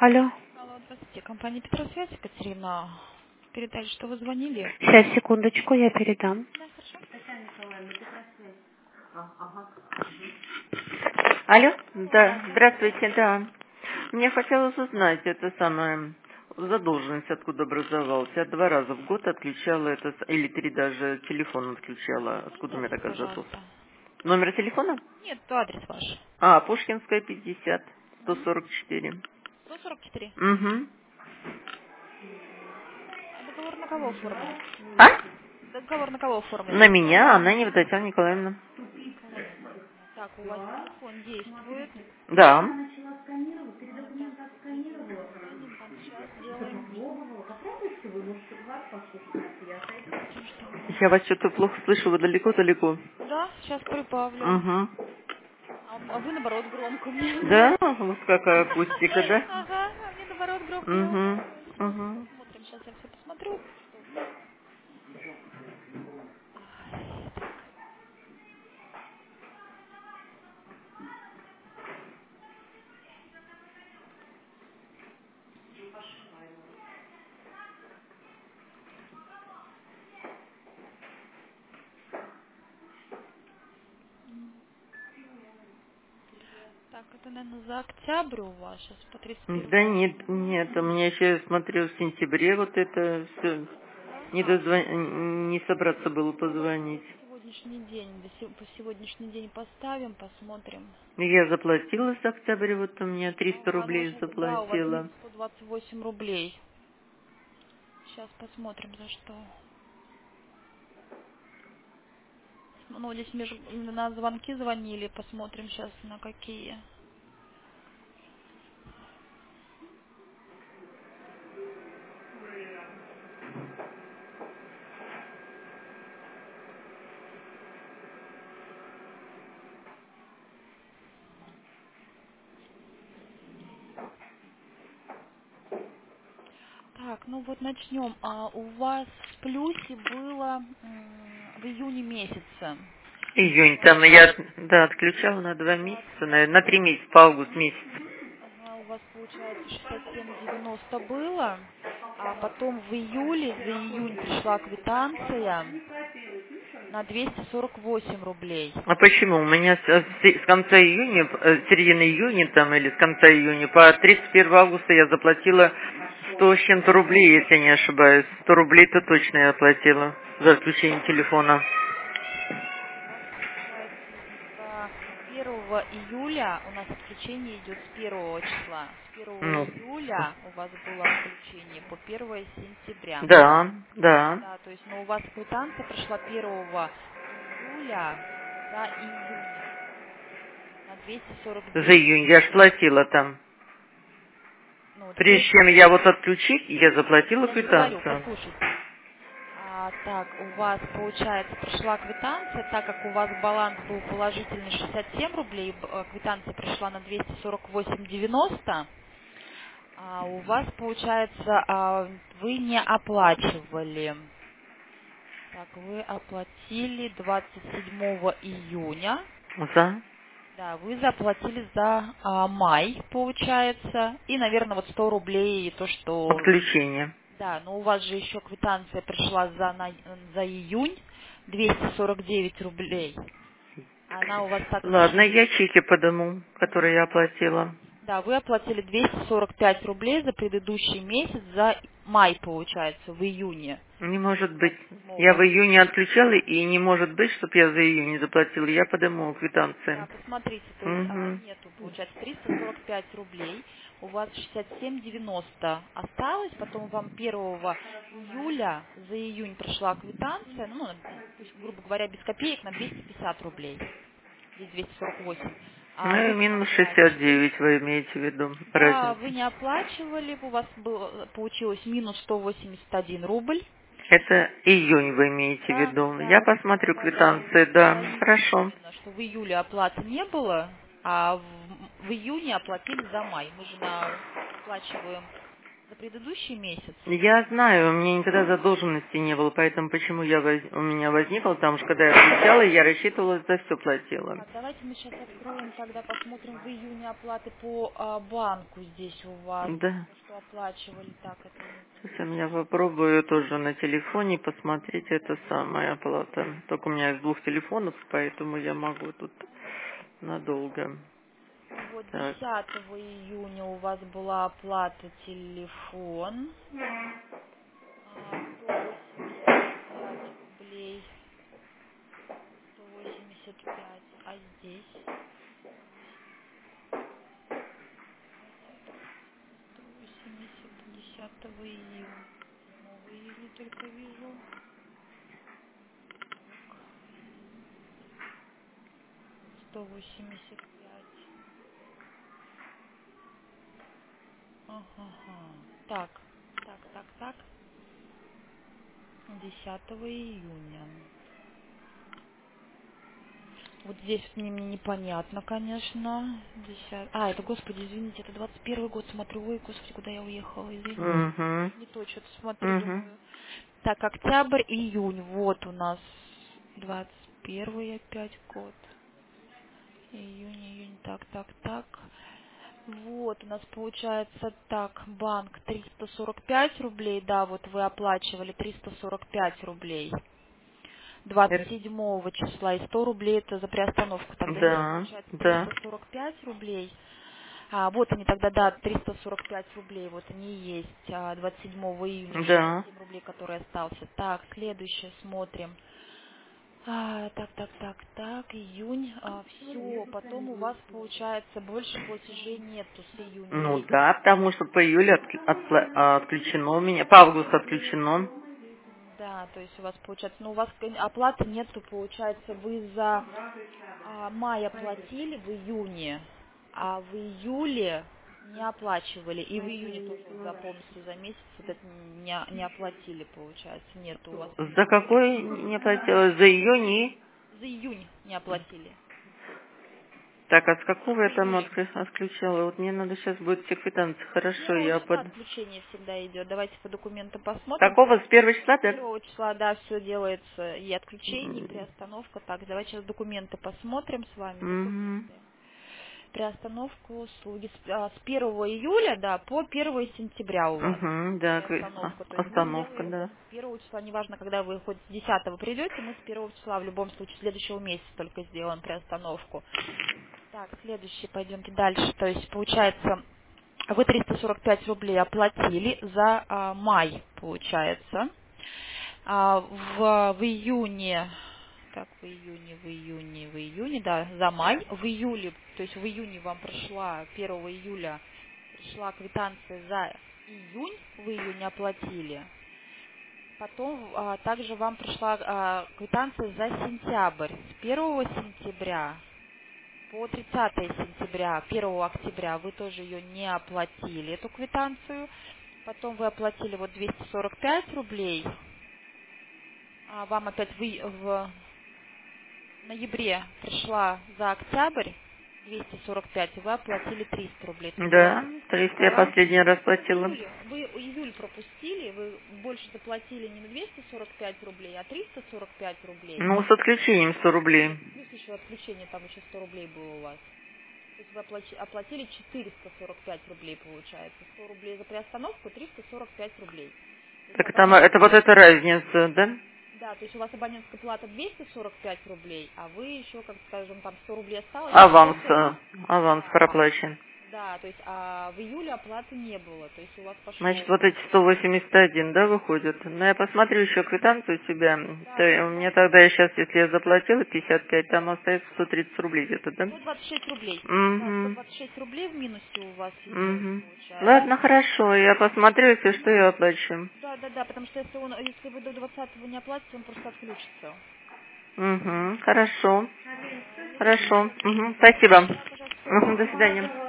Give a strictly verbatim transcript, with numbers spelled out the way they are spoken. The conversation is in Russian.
Алло. Алло, здравствуйте. Компания Петросвязь, Екатерина. Передали, что вы звонили. Сейчас, секундочку, я передам. Да, хорошо. Алло? Да, здравствуйте, да. Мне хотелось узнать, это самое, задолженность откуда образовалась. Я два раза в год отключала это, с- или три даже телефон отключала. Откуда у меня Адрес, такая задолженность? пожалуйста. Номер телефона? Нет, то адрес ваш. А, Пушкинская, пятьдесят, сто Угу. сорок четыре. сто сорок четыре. Угу. А договор на кого оформлен? А? Договор на кого На оформлен? меня, она не Татьяна Николаевна. Николаевна. Так, у вас телефон действует. Да. Так, один там сейчас сделаем. Посмотрим, что у нас. Я вас что-то плохо слышу, вы далеко-далеко. Да, сейчас прибавлю. Угу. А а вы, наоборот, громко мне. Да? Вот какая акустика, да? Ага, а мне, наоборот, громко. Угу. Сейчас Угу. посмотрим. Сейчас я все посмотрю, что у нас. Ай, так. Так, это, наверное, за октябрь у вас сейчас по тридцать Да первое нет, октября. нет, у меня еще, я смотрю, в сентябре вот это все. Да? Не, А, дозвон... не собраться было ну давайте позвонить. по сегодняшний день, до се- по сегодняшний день поставим, посмотрим. Я заплатила с октября, вот у меня А у триста вас, рублей получается, да, у вас заплатила. сто двадцать восемь рублей. Сейчас посмотрим, за что. Ну, здесь меж- на звонки звонили, посмотрим сейчас на какие. Так, ну вот начнем. А у вас в плюсе было м, в июне месяце. Июнь, Вот, там я, да, отключала на два месяца, наверное, на три месяца, по август месяц. ага, у вас получается шестьдесят семь девяносто было, а потом в июле за июнь пришла квитанция на двести сорок восемь рублей. А почему? У меня с, с- с конца июня, э, с середины июня там или с конца июня по тридцать первое августа я заплатила сто с чем-то рублей, если я не ошибаюсь. сто рублей-то точно я оплатила за отключение телефона. У вас получается за первого июля у нас отключение идет с первого числа. С первого Ну, июля у вас было отключение по первое сентября. да, да. Да, то есть, но у вас квитанция пришла первого июля за июнь на двести сорок За девять июнь я ж рублей. платила там. Ну, Прежде двести. чем я вот отключить, я заплатила Я же говорю, квитанцию. послушайте. А, так, у вас, получается, пришла квитанция, так как у вас баланс был положительный шестьдесят семь рублей, б- э, квитанция пришла на двести сорок восемь девяносто, а у вас, получается, а, вы не оплачивали. Так, вы оплатили двадцать седьмого июня. За Да, вы заплатили за а, май, получается, и, наверное, вот сто рублей, то, что... отключение. Да, но у вас же еще квитанция пришла за, на- за июнь, двести сорок девять рублей. Она у вас так как... Ладно, ш- я чеки подыму, которые я оплатила. Да, вы оплатили двести сорок пять рублей за предыдущий месяц, за май, получается, в июне. Не может быть. двадцать седьмого. Я в июне отключала, и не может быть, чтобы я за июнь не заплатила. Я подыму Да, квитанции. посмотрите, то есть а, Угу. нету, получается, триста сорок пять рублей, у вас шестьдесят семь девяносто осталось, потом вам первого июля за июнь пришла квитанция, ну, на- пусть, грубо говоря, без копеек на двести пятьдесят рублей, здесь двести сорок восемь, а Ну и вы не минус шестьдесят оплачивали. девять вы имеете в виду Да, разницу. вы не оплачивали, у вас было, получилось минус сто восемьдесят один рубль. Это июнь вы имеете в Да, виду. Я да, посмотрю да, за, квитанции, за да. июнь Хорошо. именно, что в июле оплаты не было, а в, в июне оплатили за май. Мы же на, оплачиваем За предыдущий месяц? Я знаю, у меня никогда задолженности не было, поэтому почему я воз... у меня возникло, потому что когда я включала, я рассчитывала, за все платила. Так, давайте мы сейчас откроем, тогда посмотрим в июне оплаты по а, банку здесь у вас. Да. Что оплачивали, так это не... Сейчас я попробую тоже на телефоне посмотреть это самое оплата. Только у меня из двух телефонов, поэтому я могу тут надолго. Ну вот Так. десятого июня у вас была оплата телефон. А, сто восемьдесят пять рублей. сто восемьдесят пять. А здесь? сто восемьдесят десятого июня. седьмого июня только вижу. Так. сто восемьдесят пять. Ага. Так. Так, так, так. десятого июня. Вот здесь мне мне непонятно, конечно. десятого. А, это, господи, извините, это двадцать первый год. Смотрю, ой, господи, куда я уехала, извините. Угу. Не то, что-то смотрю, Угу. думаю. Так, октябрь, июнь. Вот у нас двадцать первый опять год. Июнь, июнь, так, так, так. Вот, у нас получается так, банк триста сорок пять рублей, да, вот вы оплачивали триста сорок пять рублей. двадцать седьмого числа и сто рублей это за приостановку. Тогда здесь Да, получается да. триста сорок пять рублей. А, вот они тогда, да, триста сорок пять рублей, вот они и есть, а, двадцать седьмого июня, Да. шестьдесят семь рублей, который остался. Так, следующее смотрим. А, так, так, так, так, июнь, а, все, потом у вас получается больше платежей нету с июня Ну месяца. да, потому что по июлю отк- отпла- а, отключено у меня, по августу отключено. Да, то есть у вас получается, ну у вас кон- оплаты нету, получается, вы за а, май оплатили в июне, а в июле не оплачивали, и в июне тоже вот за полностью за месяц вот это не, не оплатили, получается, нету у вас За какой не платила? За июнь и... за июнь не оплатили. Так, а с какого В я там июне. отк- отключала? Вот мне надо сейчас будет все квитанции. Хорошо, Первого я числа под... отключение всегда идет. Давайте по документам посмотрим. Какого? С первого числа, да? Первого числа, да, все делается и отключение, и приостановка. Так, давайте сейчас документы посмотрим с вами. Угу. Документы. Приостановку услуги с, а, с первого июля, да, по первого сентября у вас. Угу, да, кви- а, Приостановка. То есть мы остановка, делаем да. с первого числа, неважно, когда вы хоть с десятого придете, мы с первого числа в любом случае следующего месяца только сделаем приостановку. Так, следующий, пойдемте дальше. То есть получается, вы триста сорок пять рублей оплатили за а, май, получается. А, в, в июне, так, в июне, в июне, в июне, да, за май, в июле, то есть в июне вам пришла, первого июля пришла квитанция за июнь, в июне оплатили. Потом а, также вам пришла а, квитанция за сентябрь. С первого сентября по тридцатое сентября, первого октября вы тоже ее не оплатили, эту квитанцию. Потом вы оплатили вот двести сорок пять рублей. А вам опять вы, в ноябре пришла за октябрь двести сорок пять, и вы оплатили триста рублей. То есть у вас Да, триста я баланс последний раз платила. июля. Вы июль пропустили, вы больше заплатили не на двести сорок пять рублей, а триста сорок пять рублей. Ну, с отключением сто рублей. Плюс еще отключение, там еще сто рублей было у вас. То есть вы оплачи- оплатили четыреста сорок пять рублей, получается. сто рублей за приостановку, триста сорок пять рублей. То есть Так там, абонент... это вот эта разница, да? Да, то есть у вас абонентская плата двести сорок пять рублей, а вы еще, как скажем, там сто рублей осталось. Аванс, сто э, аванс Да, аванс. проплачен. Да, то есть а в июле оплаты не было. То есть у вас Значит, пошел... вот эти сто восемьдесят один, да, выходит? Ну, я посмотрю еще квитанцию у тебя. Да, То да, и у меня посмотрите. тогда, я сейчас, если я заплатила пятьдесят пять, там остается сто тридцать рублей где-то, да? сто двадцать шесть рублей. Да, сто Угу. двадцать шесть рублей в минусе у вас идет, Угу. получается. Ладно, хорошо, я посмотрю, если что, я оплачу. Да, да, да, потому что если, он, если вы до двадцатого не оплатите, он просто отключится. Угу, хорошо. Да, не за что. Хорошо. Угу, спасибо. Да, пожалуйста, всего Угу, до доброго. свидания.